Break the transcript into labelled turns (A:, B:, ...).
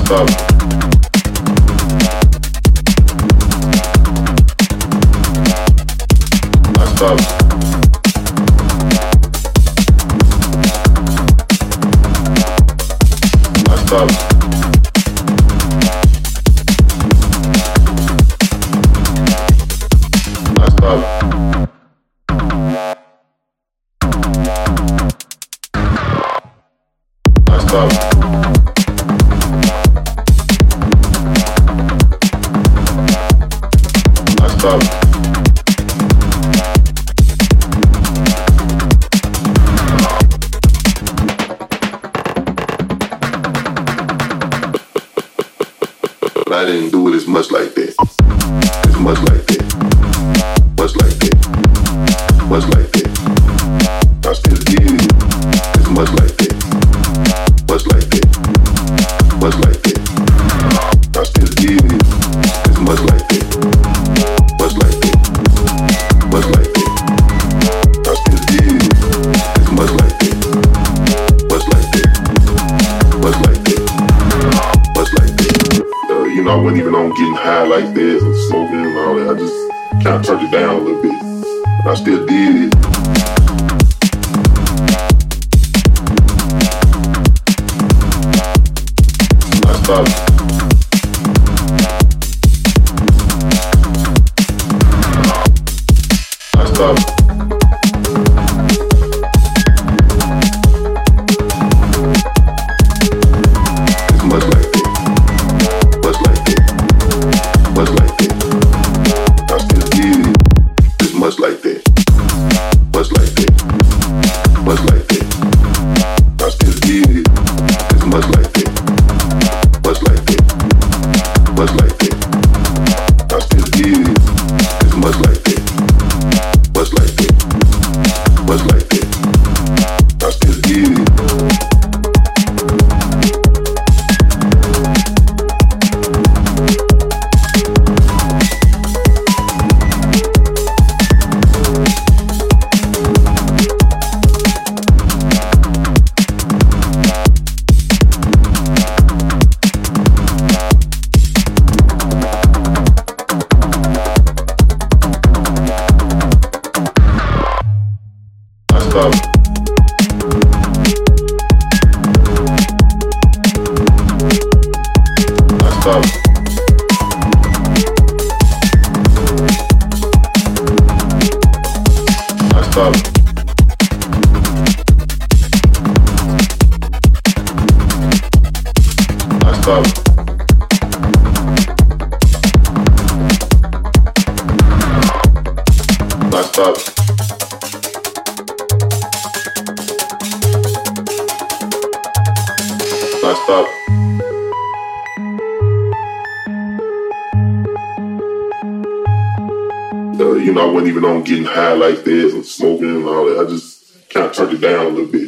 A: stop. I stop. I stop. I stop. I stop. I stop. I didn't do it as much like that. As much like that. Much like that. Much like that. I still did it. As much like that. Much like that. Much like that. I still did it. As much like that. Much like that. Much like that. I still did it. As much like that. Much like that. Much like that. Much like that. You know, I wasn't even on getting high like this and smoking and all that. I just kind of turned it down a little bit. But I still did it. I stopped. I stopped. It's much like that. Much like that. Much like that. I still did it. It's much like that. Much like that. Much like that. I still did it. It's much like that. Much like that. Much like that. I still did it. It's much like that. Much like that. Much like that. I still did it. You know, I wasn't even on getting high like this and smoking and all that. I just kind of turned it down a little bit.